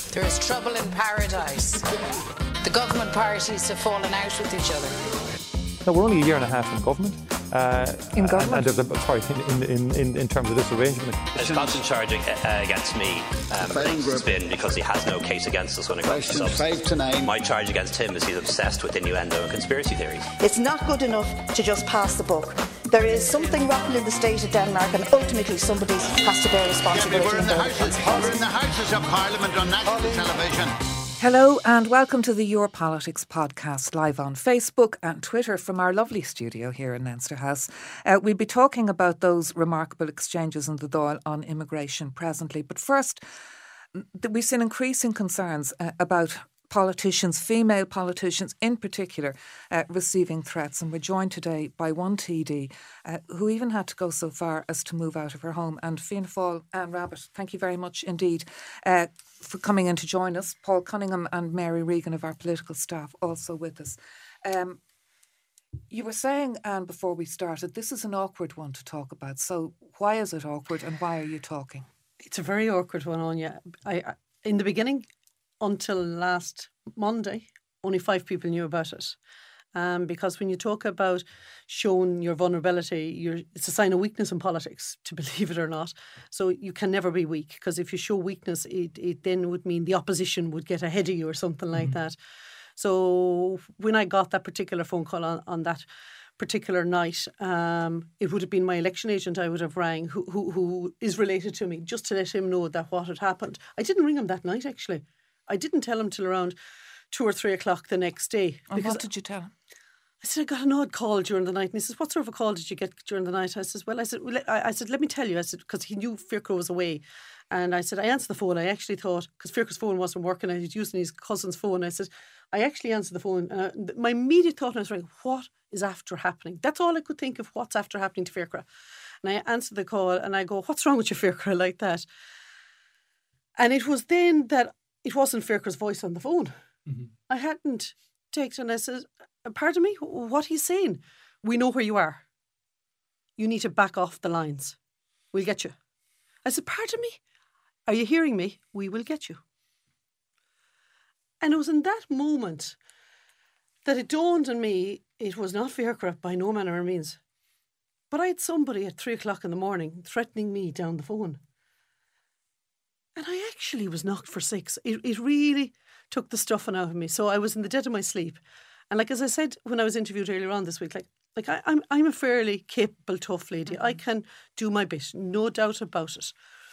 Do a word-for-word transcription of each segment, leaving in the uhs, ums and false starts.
There is trouble in paradise. The government parties have fallen out with each other. No, we're only a year and a half in government. Uh, in government? And, and, sorry, in, in, in, in terms of this arrangement. There's constant charge uh, against me. Um, it's been because he has no case against us when it comes to substance. My charge against him is he's obsessed with innuendo and conspiracy theories. It's not good enough to just pass the buck. There is something rotten in the state of Denmark, and ultimately somebody has to bear responsibility. Yeah, we're, in the houses, we're in the Houses of Parliament on national television. Hello and welcome to the Your Politics podcast, live on Facebook and Twitter from our lovely studio here in Leinster House. Uh, we'll be talking about those remarkable exchanges in the Dáil on immigration presently. But first, we've seen increasing concerns uh, about politicians, female politicians in particular, uh, receiving threats. And we're joined today by one T D uh, who even had to go so far as to move out of her home. And Fianna Fáil and Rabbit, thank you very much indeed uh, for coming in to join us. Paul Cunningham and Mary Regan of our political staff also with us. Um, you were saying, Anne, before we started, this is an awkward one to talk about. So why is it awkward and why are you talking? It's a very awkward one, Anya. I, I, in the beginning, until last Monday, only five people knew about it. Um, because when you talk about showing your vulnerability, you're, it's a sign of weakness in politics, to believe it or not. So you can never be weak, because if you show weakness, it, it then would mean the opposition would get ahead of you or something like mm-hmm. that. So when I got that particular phone call on, on that particular night, um, it would have been my election agent I would have rang, who, who, who is related to me, just to let him know that what had happened. I didn't ring him that night, actually. I didn't tell him till around two or three o'clock the next day. And what did you tell him? I said, I got an odd call during the night. And he says, what sort of a call did you get during the night? I said, well, I said, well, I, I said, let me tell you. I said, because he knew Fiacre was away. And I said, I answered the phone. I actually thought, because Fiacre's phone wasn't working, I was using his cousin's phone. I said, I actually answered the phone. And I, my immediate thought, I was like, what is after happening? That's all I could think of, what's after happening to Fiacre. And I answered the call and I go, what's wrong with you, Fiacre, like that? And it was then that it wasn't Fiacre's voice on the phone. Mm-hmm. I hadn't taken, and I said, pardon me, what he's saying? We know where you are. You need to back off the lines. We'll get you. I said, pardon me? Are you hearing me? We will get you. And it was in that moment that it dawned on me it was not Fiacre by no manner of means. But I had somebody at three o'clock in the morning threatening me down the phone. And I actually was knocked for six. It, it really took the stuffing out of me. So I was in the dead of my sleep. And like, as I said, when I was interviewed earlier on this week, like, like I, I'm, I'm a fairly capable, tough lady. Mm-hmm. I can do my bit, no doubt about it.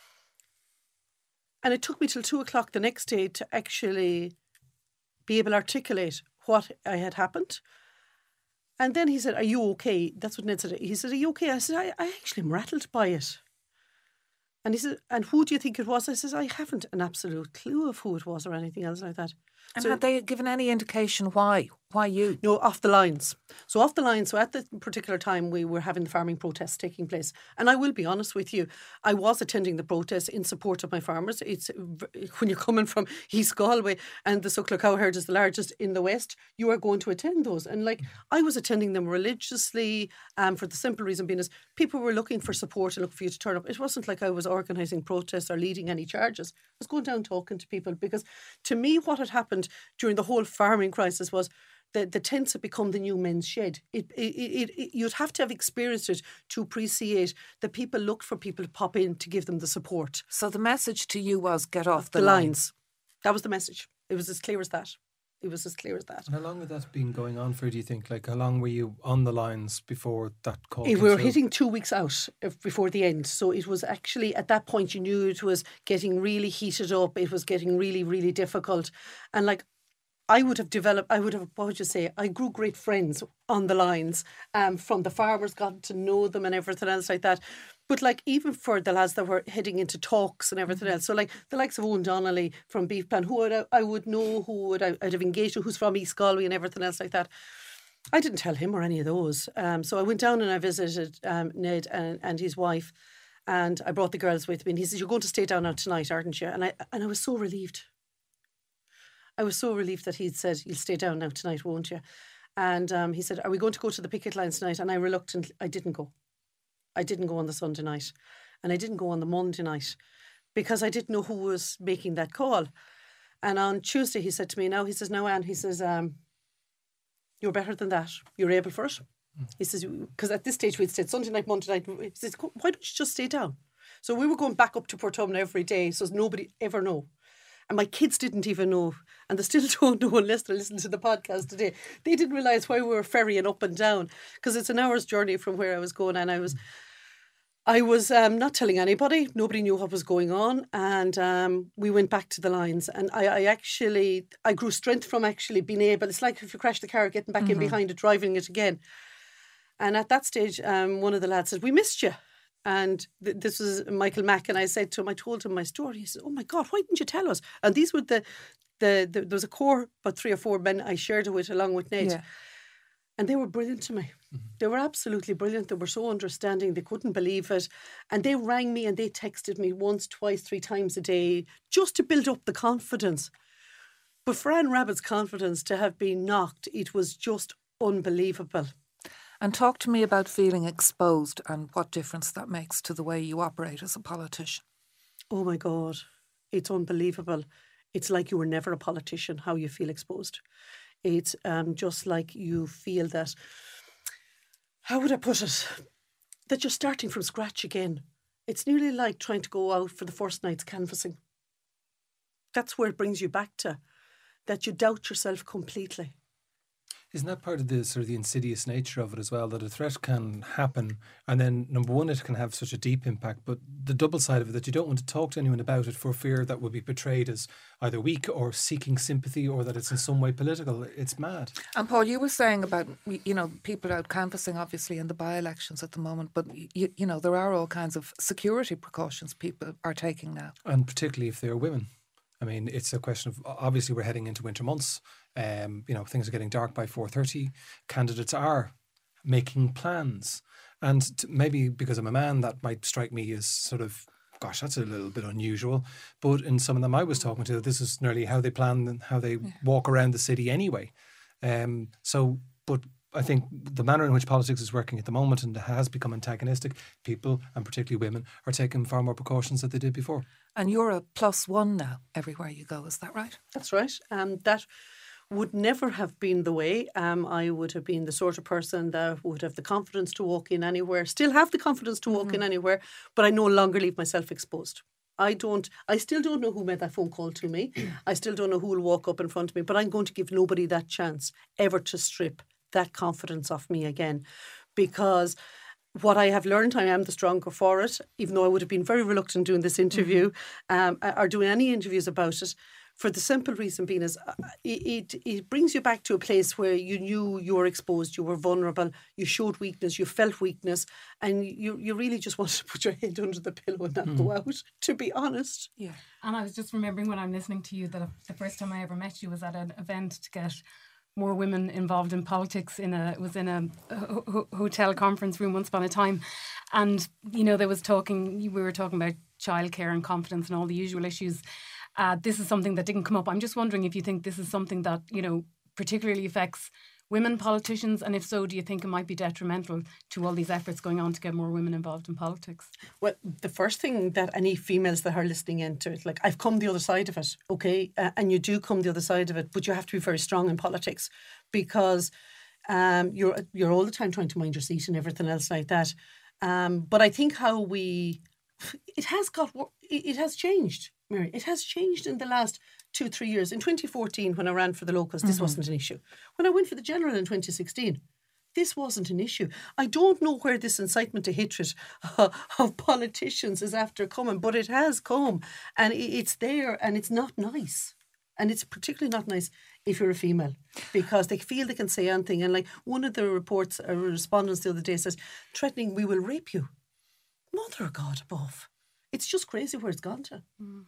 And it took me till two o'clock the next day to actually be able to articulate what I had happened. And then he said, are you okay? That's what Ned said. He said, are you okay? I said, I, I actually am rattled by it. And he said, and who do you think it was? I said, I haven't an absolute clue of who it was or anything else like that. And so, had they given any indication why? Why you? No, off the lines. So off the lines, so at the particular time we were having the farming protests taking place. And I will be honest with you, I was attending the protest in support of my farmers. It's when you're coming from East Galway and the Suckler cow herd is the largest in the West, you are going to attend those. And like, I was attending them religiously um, for the simple reason being is people were looking for support and looking for you to turn up. It wasn't like I was organising protests or leading any charges. I was going down talking to people because to me what had happened during the whole farming crisis was the, the tents had become the new men's shed. It, it, it, it, you'd have to have experienced it to appreciate that people looked for people to pop in to give them the support. So the message to you was get off the, the lines. lines. That was the message. It was as clear as that. It was as clear as that. And how long had that been going on for, do you think? Like, how long were you on the lines before that call? We were hitting two weeks out before the end. So it was actually, at that point, you knew it was getting really heated up. It was getting really, really difficult. And like, I would have developed, I would have, what would you say, I grew great friends on the lines um, from the farmers, got to know them and everything else like that. But like, even for the lads that were heading into talks and everything else, so like the likes of Owen Donnelly from Beef Plan, who would I, I would know, who would I, I'd have engaged with, who's from East Galway and everything else like that. I didn't tell him or any of those. Um, so I went down and I visited um, Ned and, and his wife, and I brought the girls with me. And he says, "You're going to stay down now tonight, aren't you?" And I and I was so relieved. I was so relieved that he'd said, "You'll stay down now tonight, won't you?" And um, he said, "Are we going to go to the picket lines tonight?" And I reluctantly, I didn't go. I didn't go on the Sunday night. And I didn't go on the Monday night because I didn't know who was making that call. And on Tuesday, he said to me, now, he says, no, Anne, he says, um, you're better than that. You're able for it. Mm. He says, because at this stage we'd stayed Sunday night, Monday night. He says, why don't you just stay down? So we were going back up to Portumna every day, so nobody ever know. And my kids didn't even know, and they still don't know unless they listen to the podcast today. They didn't realise why we were ferrying up and down, because it's an hour's journey from where I was going, and I was I was um, not telling anybody. Nobody knew what was going on, and um, we went back to the lines. And I, I actually, I grew strength from actually being able, it's like if you crash the car, getting back mm-hmm. in behind it, driving it again. And at that stage, um, one of the lads said, we missed you. And th- this was Michael Mack, and I said to him, I told him my story. He said, oh my God, why didn't you tell us? And these were the, the, the there was a core, about three or four men I shared it with along with Nate. Yeah. And they were brilliant to me. Mm-hmm. They were absolutely brilliant. They were so understanding. They couldn't believe it. And they rang me and they texted me once, twice, three times a day just to build up the confidence. But for Anne Rabbitt's confidence to have been knocked, it was just unbelievable. And talk to me about feeling exposed and what difference that makes to the way you operate as a politician. Oh my God, it's unbelievable. It's like you were never a politician, how you feel exposed. It's um, just like you feel that, how would I put it, that you're starting from scratch again. It's nearly like trying to go out for the first night's canvassing. That's where it brings you back to, that you doubt yourself completely. Isn't that part of the sort of the insidious nature of it as well, that a threat can happen and then, number one, it can have such a deep impact, but the double side of it, that you don't want to talk to anyone about it for fear that will be portrayed as either weak or seeking sympathy or that it's in some way political. It's mad. And Paul, you were saying about, you know, people out canvassing obviously in the by-elections at the moment, but you, you know, there are all kinds of security precautions people are taking now. And particularly if they're women. I mean, it's a question of, obviously we're heading into winter months. Um, you know, things are getting dark by four thirty. Candidates are making plans. And t- maybe because I'm a man, that might strike me as sort of, gosh, that's a little bit unusual. But in some of them I was talking to, this is nearly how they plan and how they yeah. walk around the city anyway. Um, so, but I think the manner in which politics is working at the moment and has become antagonistic, people, and particularly women, are taking far more precautions than they did before. And you're a plus one now everywhere you go, is that right? That's right. Um, that would never have been the way. Um, I would have been the sort of person that would have the confidence to walk in anywhere, still have the confidence to walk mm-hmm. in anywhere, but I no longer leave myself exposed. I don't, I still don't know who made that phone call to me. I still don't know who will walk up in front of me, but I'm going to give nobody that chance ever to strip that confidence off me again, because what I have learned, I am the stronger for it, even though I would have been very reluctant doing this interview mm-hmm. um, or doing any interviews about it, for the simple reason being is it, it, it brings you back to a place where you knew you were exposed, you were vulnerable, you showed weakness, you felt weakness, and you, you really just wanted to put your head under the pillow and not mm. go out, to be honest. Yeah. And I was just remembering when I'm listening to you that the first time I ever met you was at an event to get more women involved in politics. In a it was in a ho- hotel conference room once upon a time, and you know there was talking. We were talking about childcare and confidence and all the usual issues. Uh, this is something that didn't come up. I'm just wondering if you think this is something that you know particularly affects women politicians, and if so, do you think it might be detrimental to all these efforts going on to get more women involved in politics? Well, the first thing that any females that are listening into it, like I've come the other side of it, okay, uh, and you do come the other side of it, but you have to be very strong in politics because um, you're you're all the time trying to mind your seat and everything else like that. Um, but I think how we, it has got, it has changed, Mary. It has changed in the last two, three years. In twenty fourteen, when I ran for the locals, this mm-hmm. wasn't an issue. When I went for the general in twenty sixteen, this wasn't an issue. I don't know where this incitement to hatred uh, of politicians is after coming, but it has come and it's there and it's not nice. And it's particularly not nice if you're a female because they feel they can say anything. And like one of the reports, or respondents the other day says, threatening, we will rape you. Mother of God above. It's just crazy where it's gone to. Mm.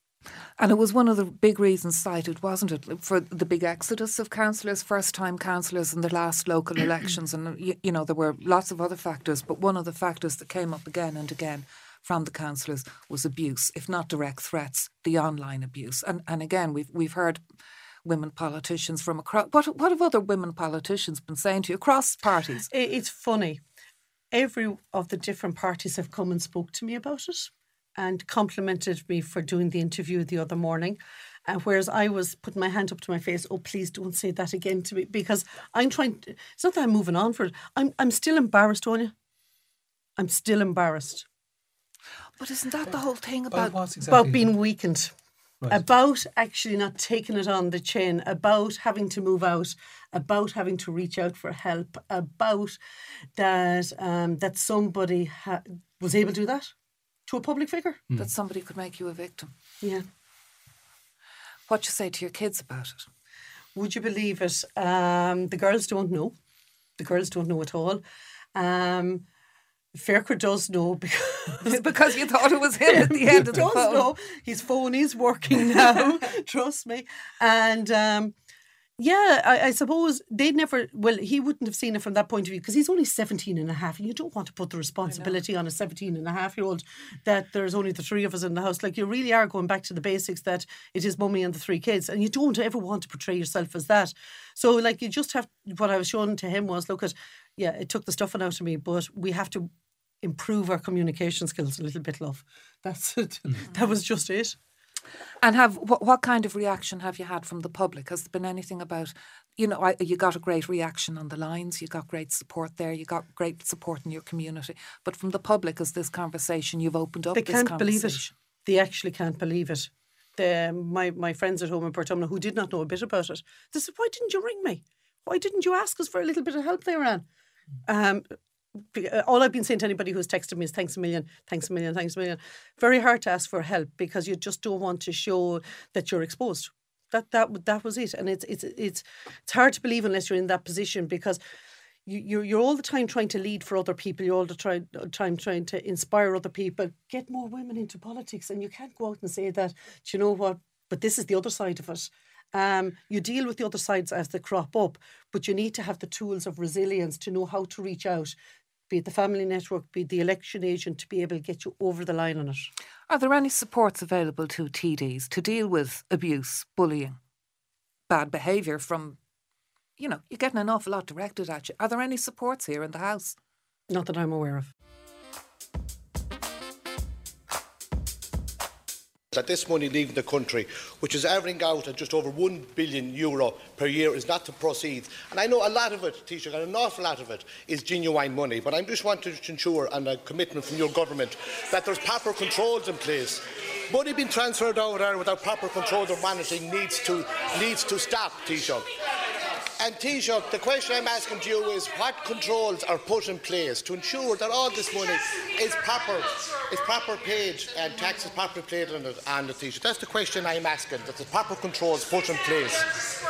And it was one of the big reasons cited, wasn't it, for the big exodus of councillors, first-time councillors in the last local elections. And, you, you know, there were lots of other factors, but one of the factors that came up again and again from the councillors was abuse, if not direct threats, the online abuse. And and again, we've we've heard women politicians from across... What, what have other women politicians been saying to you across parties? It's funny. Every of the different parties have come and spoke to me about it and complimented me for doing the interview the other morning. Uh, whereas I was putting my hand up to my face, oh, please don't say that again to me, because I'm trying to, it's not that I'm moving on for it. I'm, I'm still embarrassed, Tonya. I'm still embarrassed. But isn't that the whole thing about, exactly? about being weakened? Right. About actually not taking it on the chin, about having to move out, about having to reach out for help, about that um, that somebody ha- was able to do that to a public figure. Mm. That somebody could make you a victim. Yeah. What you say to your kids about it? Would you believe it? Um, the girls don't know. The girls don't know at all. Um, Ferker does know because because you thought it was him at the end of the does phone. Know. His phone is working now, trust me. And um, yeah, I, I suppose they'd never, well, he wouldn't have seen it from that point of view because he's only seventeen and a half and you don't want to put the responsibility on a seventeen and a half year old that there's only the three of us in the house. Like you really are going back to the basics that it is mummy and the three kids and you don't ever want to portray yourself as that. So like you just have, what I was showing to him was, look at, yeah, it took the stuffing out of me, but we have to improve our communication skills a little bit, love. That's it. Mm-hmm. That was just it. And have what, what kind of reaction have you had from the public? Has there been anything about, you know, I, you got a great reaction on the lines, you got great support there, you got great support in your community. But from the public, as this conversation, you've opened up they this can't conversation. Believe it. They actually can't believe it. The, my, my friends at home in Portumna who did not know a bit about it, they said, why didn't you ring me? Why didn't you ask us for a little bit of help there, Anne? Um, all I've been saying to anybody who's texted me is thanks a million, thanks a million, thanks a million. Very hard to ask for help because you just don't want to show that you're exposed. That that that was it, and it's it's it's it's hard to believe unless you're in that position because you you're you're all the time trying to lead for other people. You're all the try, time trying to inspire other people. Get more women into politics, and you can't go out and say that. Do you know what? But this is the other side of it. Um, you deal with the other sides as they crop up, but you need to have the tools of resilience to know how to reach out, be it the family network, be it the election agent, to be able to get you over the line on it. Are there any supports available to T Ds to deal with abuse, bullying, bad behaviour from, you know, you're getting an awful lot directed at you. Are there any supports here in the house? Not that I'm aware of. That this money leaving the country, which is averaging out at just over one billion euro per year, is not to proceed. And I know a lot of it, Taoiseach, and an awful lot of it is genuine money, but I just want to ensure, and a commitment from your government, that there's proper controls in place. Money being transferred out there without proper controls or monitoring needs to, needs to stop, Taoiseach. And Taoiseach, the question I'm asking to you is what controls are put in place to ensure that all this money is proper, is proper paid and tax is properly paid on it, on the Taoiseach. That's the question I'm asking, that the proper controls put in place.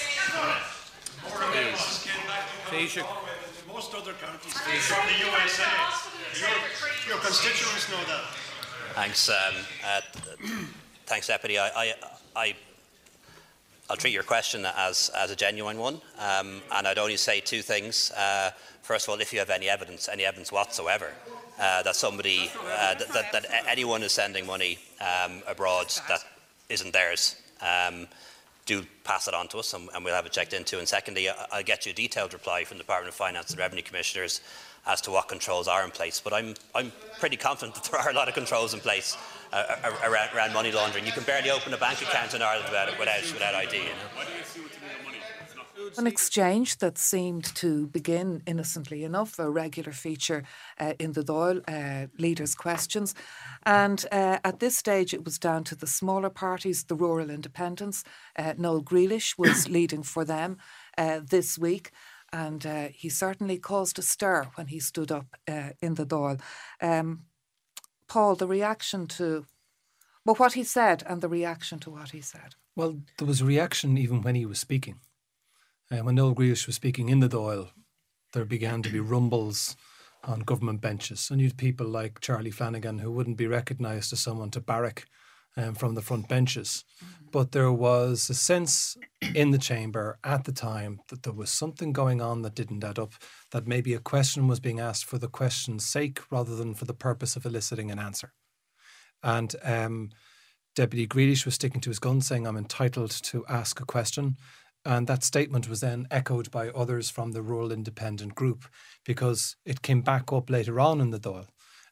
Taoiseach. Most other counties from the U S A. Your, your constituents know that. Thanks, um, uh, thanks, Deputy. I, I, I I'll treat your question as, as a genuine one, um, and I'd only say two things. Uh, first of all, if you have any evidence, any evidence whatsoever, uh, that somebody, uh, that, that, that anyone is sending money um, abroad that isn't theirs, um, do pass it on to us, and, and we'll have it checked into. And secondly, I'll get you a detailed reply from the Department of Finance and Revenue Commissioners as to what controls are in place. But I'm, I'm pretty confident that there are a lot of controls in place Uh, around, around money laundering. You can barely open a bank account in Ireland without, without, without I D. You know? An exchange that seemed to begin innocently enough, a regular feature uh, in the Dáil, uh, leaders' questions. And uh, at this stage, it was down to the smaller parties, the rural independents. Uh, Noel Grealish was leading for them uh, this week. And uh, he certainly caused a stir when he stood up uh, in the Dáil. Um, Paul, the reaction to, well, what he said and the reaction to what he said. Well, there was a reaction even when he was speaking. Uh, when Noel Grealish was speaking in the Dáil, there began to be rumbles on government benches. And you had people like Charlie Flanagan who wouldn't be recognised as someone to barrack um, from the front benches. Mm-hmm. But there was a sense in the chamber at the time that there was something going on that didn't add up, that maybe a question was being asked for the question's sake rather than for the purpose of eliciting an answer. And um, Deputy Grealish was sticking to his guns, saying, I'm entitled to ask a question. And that statement was then echoed by others from the Rural Independent Group, because it came back up later on in the Dáil.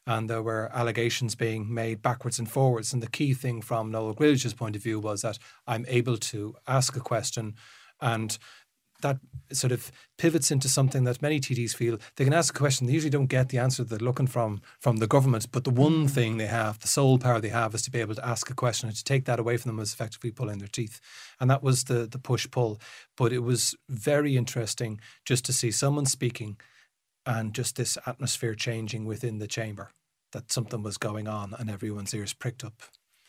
and there were allegations being made backwards and forwards. And the key thing from Noel Grealish's point of view was that I'm able to ask a question, and that sort of pivots into something that many T Ds feel they can ask a question. They usually don't get the answer they're looking from from the government, but the one thing they have, the sole power they have, is to be able to ask a question, and to take that away from them is effectively pulling their teeth. And that was the the push-pull. But it was very interesting just to see someone speaking and just this atmosphere changing within the chamber, that something was going on and everyone's ears pricked up.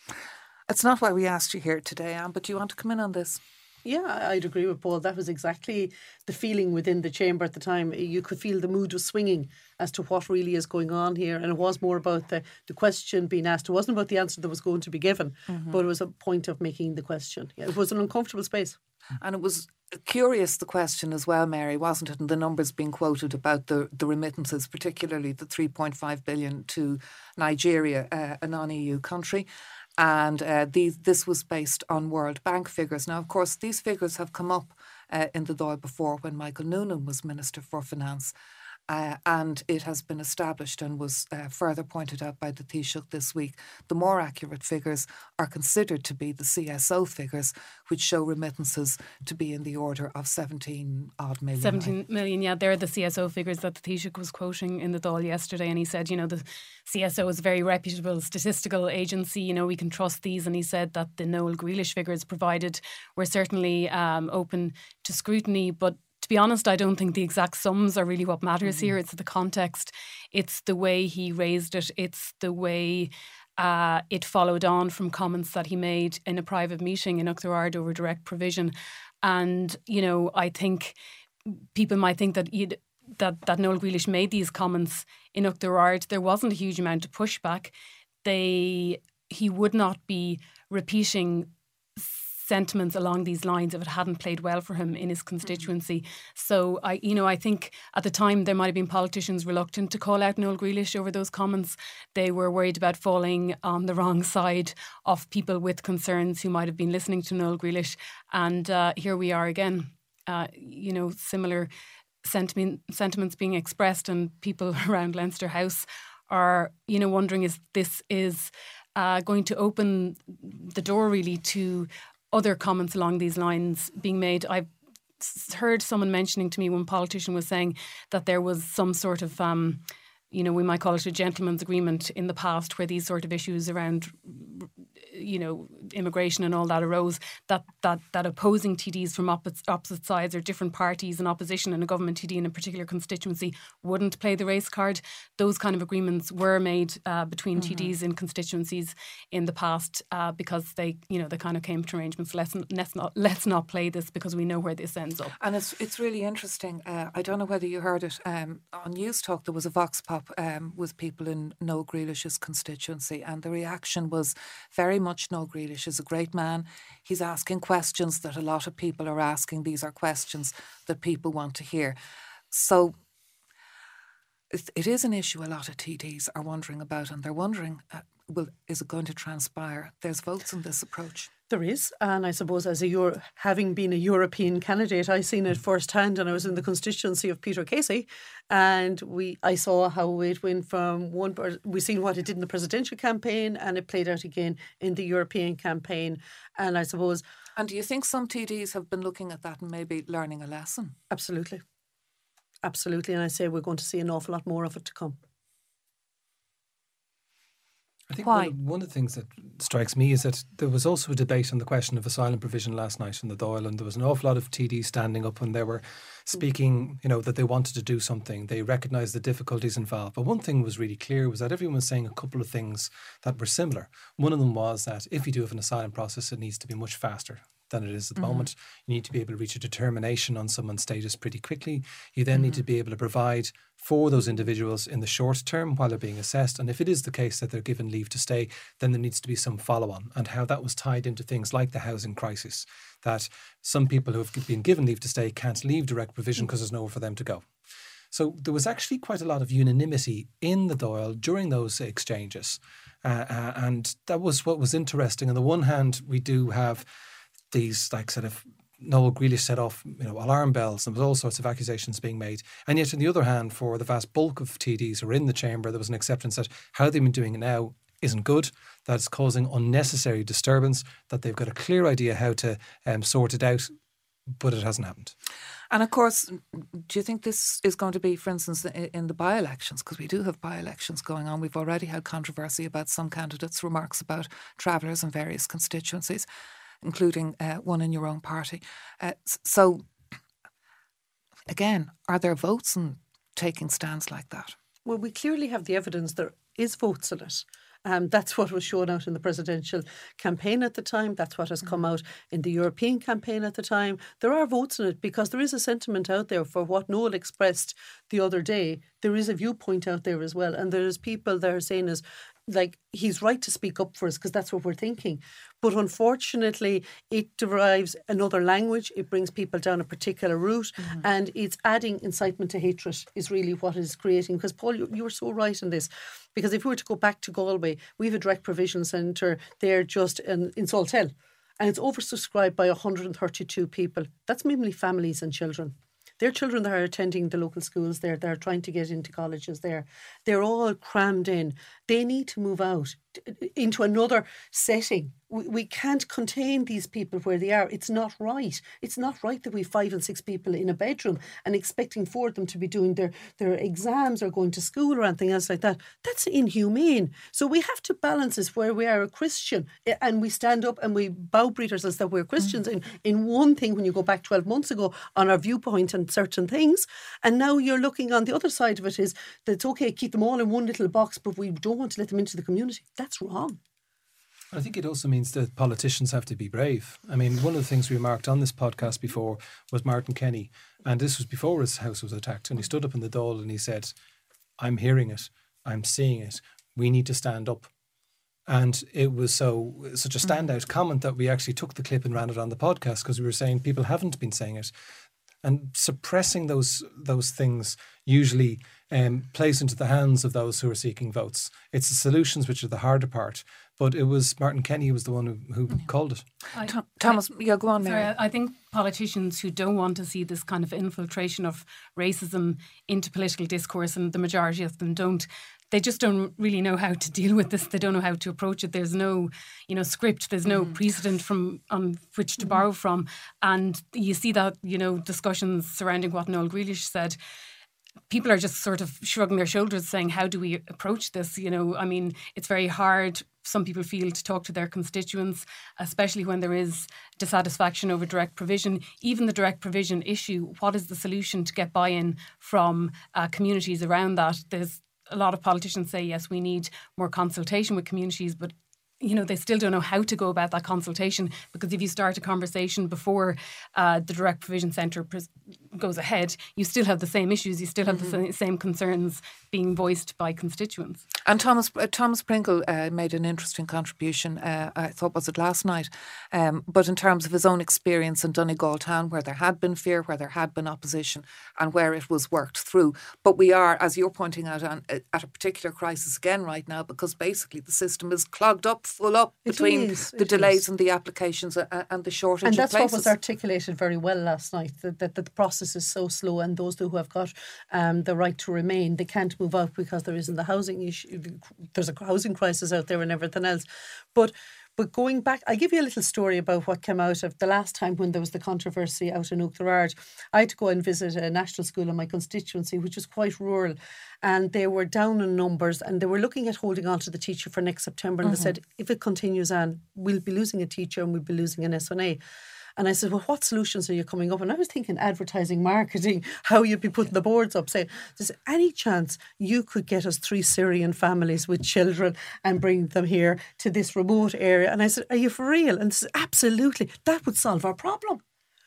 It's not why we asked you here today, Anne, but do you want to come in on this? Yeah, I'd agree with Paul. That was exactly the feeling within the chamber at the time. You could feel the mood was swinging as to what really is going on here. And it was more about the, the question being asked. It wasn't about the answer that was going to be given, mm-hmm. but it was a point of making the question. Yeah, it was an uncomfortable space. And it was curious, the question as well, Mary, wasn't it? And the numbers being quoted about the, the remittances, particularly the three point five billion to Nigeria, uh, a non-E U country. And uh, these, this was based on World Bank figures. Now, of course, these figures have come up uh, in the Dáil before when Michael Noonan was Minister for Finance. Uh, and it has been established and was uh, further pointed out by the Taoiseach this week. The more accurate figures are considered to be the C S O figures, which show remittances to be in the order of seventeen odd million. seventeen million, yeah. They're the C S O figures that the Taoiseach was quoting in the Dáil yesterday. And he said, you know, the C S O is a very reputable statistical agency. You know, we can trust these. And he said that the Noel Grealish figures provided were certainly um, open to scrutiny, but to be honest, I don't think the exact sums are really what matters mm-hmm. here. It's the context. It's the way he raised it. It's the way uh, it followed on from comments that he made in a private meeting in Uachtar over direct provision. And, you know, I think people might think that he'd, that, that Noel Grealish made these comments in Uachtar. There wasn't a huge amount of pushback. They, he would not be repeating sentiments along these lines if it hadn't played well for him in his constituency. So I, you know, I think at the time there might have been politicians reluctant to call out Noel Grealish over those comments. They were worried about falling on the wrong side of people with concerns who might have been listening to Noel Grealish. And uh, here we are again. Uh, you know, similar sentiment, sentiments being expressed, and people around Leinster House are, you know, wondering if this is uh, going to open the door really to other comments along these lines being made. I've heard someone mentioning to me, one politician was saying that there was some sort of, um, you know, we might call it a gentleman's agreement in the past where these sort of issues around, you know, immigration and all that arose, that that that opposing T Ds from opposite, opposite sides or different parties in opposition and a government T D in a particular constituency wouldn't play the race card. Those kind of agreements were made uh, between mm-hmm. T Ds in constituencies in the past uh, because they, you know, they kind of came to arrangements. Let's, let's not let's not play this because we know where this ends up. And it's it's really interesting. Uh, I don't know whether you heard it um, on News Talk. There was a vox pop um, with people in Noel Grealish's constituency, and the reaction was very much Noel Grealish is a great man. He's asking questions that a lot of people are asking. These are questions that people want to hear. So it, it is an issue a lot of T Ds are wondering about, and they're wondering, uh, well, is it going to transpire? There's votes in this approach. There is, and I suppose as a Euro, having been a European candidate, I seen it firsthand, and I was in the constituency of Peter Casey, and we I saw how it went from one. We seen what it did in the presidential campaign, and it played out again in the European campaign, and I suppose. And do you think some T Ds have been looking at that and maybe learning a lesson? Absolutely, absolutely, and I say we're going to see an awful lot more of it to come. I think Why? one of, one of the things that strikes me is that there was also a debate on the question of asylum provision last night in the Dáil, and there was an awful lot of T Ds standing up when they were speaking, you know, that they wanted to do something. They recognised the difficulties involved. But one thing was really clear was that everyone was saying a couple of things that were similar. One of them was that if you do have an asylum process, it needs to be much faster than it is at the mm-hmm. moment. You need to be able to reach a determination on someone's status pretty quickly. You then mm-hmm. need to be able to provide for those individuals in the short term while they're being assessed. And if it is the case that they're given leave to stay, then there needs to be some follow-on. And how that was tied into things like the housing crisis, that some people who have been given leave to stay can't leave direct provision because there's nowhere for them to go. So there was actually quite a lot of unanimity in the Dáil during those exchanges. Uh, uh, and that was what was interesting. On the one hand, we do have these like sort of Noel Grealish set off, you know, alarm bells, and there was all sorts of accusations being made. And yet, on the other hand, for the vast bulk of T Ds who are in the chamber, there was an acceptance that how they've been doing it now isn't good, that it's causing unnecessary disturbance, that they've got a clear idea how to um, sort it out, but it hasn't happened. And of course, do you think this is going to be, for instance, in the by-elections? Because we do have by-elections going on. We've already had controversy about some candidates' remarks about travellers in various constituencies, including uh, one in your own party. Uh, so, again, are there votes in taking stands like that? Well, we clearly have the evidence there is votes in it. Um, that's what was shown out in the presidential campaign at the time. That's what has come out in the European campaign at the time. There are votes in it because there is a sentiment out there for what Noel expressed the other day. There is a viewpoint out there as well. And there's people that are saying is, like, he's right to speak up for us because that's what we're thinking. But unfortunately, it derives another language. It brings people down a particular route, mm-hmm. and it's adding incitement to hatred is really what it's creating. Because, Paul, you, you were so right in this. Because if we were to go back to Galway, we have a direct provision centre there just in, in Saltell, and it's oversubscribed by one hundred thirty-two people. That's mainly families and children. They're children that are attending the local schools there. They're trying to get into colleges there. They're all crammed in. They need to move out into another setting. We, we can't contain these people where they are. It's not right. It's not right that we have five and six people in a bedroom and expecting four of them to be doing their, their exams or going to school or anything else like that. That's inhumane. So we have to balance this where we are a Christian and we stand up and we browbeat ourselves that we're Christians mm. in, in one thing when you go back twelve months ago on our viewpoint and certain things. And now you're looking on the other side of it is that it's okay, keep them all in one little box, but we don't want to let them into the community. That's wrong. I think it also means that politicians have to be brave. I mean, one of the things we remarked on this podcast before was Martin Kenny, and this was before his house was attacked, and he stood up in the Dáil and he said, I'm hearing it, I'm seeing it, we need to stand up. And it was so such a standout mm. comment that we actually took the clip and ran it on the podcast because we were saying people haven't been saying it. And suppressing those those things usually um, plays into the hands of those who are seeking votes. It's the solutions which are the harder part. But it was Martin Kenny who was the one who, who yeah. called it. I, Thomas, I, yeah, go on, Mary. Sorry, I think politicians who don't want to see this kind of infiltration of racism into political discourse, and the majority of them don't, they just don't really know how to deal with this. They don't know how to approach it. There's no, you know, script. There's no mm. precedent from on which to mm. borrow from. And you see that, you know, discussions surrounding what Noel Grealish said. People are just sort of shrugging their shoulders saying, how do we approach this? You know, I mean, it's very hard, some people feel, to talk to their constituents, especially when there is dissatisfaction over direct provision. Even the direct provision issue, what is the solution to get buy-in from uh, communities around that? There's a lot of politicians say, yes, we need more consultation with communities, but you know, they still don't know how to go about that consultation, because if you start a conversation before uh, the direct provision centre pres- goes ahead, you still have the same issues, you still have mm-hmm. the same concerns being voiced by constituents. And Thomas uh, Thomas Pringle uh, made an interesting contribution, uh, I thought, was it last night, um, but in terms of his own experience in Donegal town, where there had been fear, where there had been opposition, and where it was worked through. But we are, as you're pointing out, on, at a particular crisis again right now, because basically the system is clogged up, full up between is, the delays is. and the applications and, and the shortage and that's of places. What was articulated very well last night, that, that, that the process is so slow, and those who have got um, the right to remain, they can't move out because there isn't the housing issue. There's a housing crisis out there and everything else. But But going back, I'll give you a little story about what came out of the last time when there was the controversy out in Oughterard. I had to go and visit a national school in my constituency, which was quite rural, and they were down in numbers, and they were looking at holding on to the teacher for next September. And mm-hmm. they said, if it continues on, we'll be losing a teacher and we'll be losing an S one A. And I said, well, what solutions are you coming up? And I was thinking advertising, marketing, how you'd be putting the boards up, saying, there's any chance you could get us three Syrian families with children and bring them here to this remote area? And I said, are you for real? And they said, absolutely, that would solve our problem.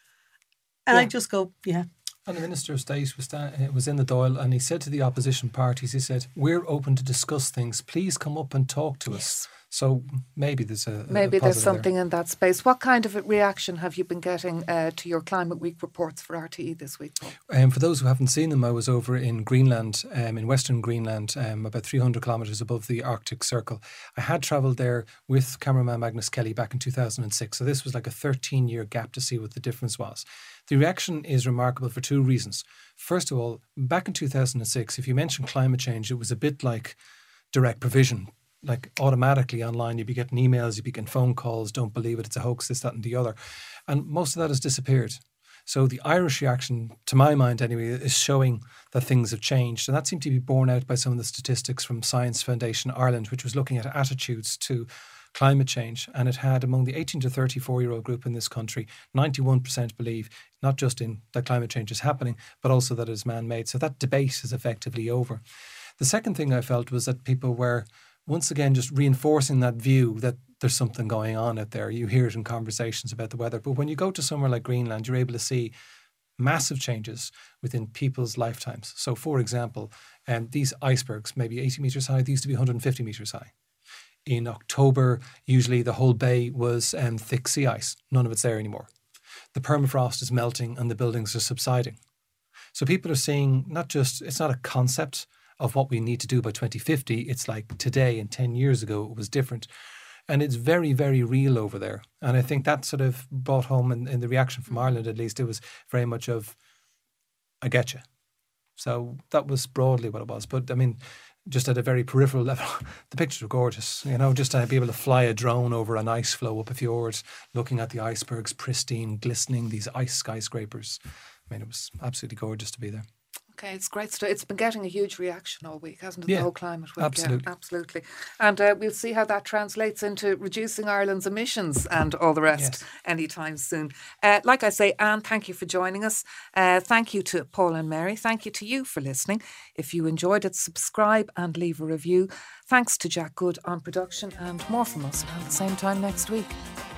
And yeah. I just go, yeah. And the Minister of State was, sta- was in the Dáil, and he said to the opposition parties, he said, we're open to discuss things. Please come up and talk to yes. us. So maybe there's a maybe a there's positive something there. in that space. What kind of a reaction have you been getting uh, to your Climate Week reports for R T E this week, Paul? Um, for those who haven't seen them, I was over in Greenland, um, in Western Greenland, um, about three hundred kilometres above the Arctic Circle. I had travelled there with cameraman Magnus Kelly back in two thousand six, so this was like a thirteen-year gap to see what the difference was. The reaction is remarkable for two reasons. First of all, back in two thousand six, if you mentioned climate change, it was a bit like direct provision. Like automatically online, you'd be getting emails, you'd be getting phone calls, don't believe it, it's a hoax, this, that and the other. And most of that has disappeared. So the Irish reaction, to my mind anyway, is showing that things have changed. And that seemed to be borne out by some of the statistics from Science Foundation Ireland, which was looking at attitudes to climate change. And it had, among the eighteen to thirty-four-year-old group in this country, ninety-one percent believe not just in that climate change is happening, but also that it is man-made. So that debate is effectively over. The second thing I felt was that people were once again just reinforcing that view that there's something going on out there. You hear it in conversations about the weather. But when you go to somewhere like Greenland, you're able to see massive changes within people's lifetimes. So, for example, um, these icebergs, maybe eighty metres high, they used to be one hundred fifty metres high. In October, usually the whole bay was um, thick sea ice. None of it's there anymore. The permafrost is melting and the buildings are subsiding. So people are seeing not just, it's not a concept of what we need to do by twenty fifty. It's like today and ten years ago, it was different. And it's very, very real over there. And I think that sort of brought home in, in the reaction from Ireland, at least, it was very much of, I get you. So that was broadly what it was. But I mean, just at a very peripheral level, the pictures were gorgeous. You know, just to be able to fly a drone over an ice floe up a fjord, looking at the icebergs, pristine, glistening, these ice skyscrapers. I mean, it was absolutely gorgeous to be there. Okay, it's great stuff. It's been getting a huge reaction all week, hasn't it? Yeah, the whole climate week. absolutely. Yeah, absolutely. And uh, we'll see how that translates into reducing Ireland's emissions and all the rest Yes. anytime soon. Uh, like I say, Anne, thank you for joining us. Uh, thank you to Paul and Mary. Thank you to you for listening. If you enjoyed it, subscribe and leave a review. Thanks to Jack Good on production, and more from us around the same time next week.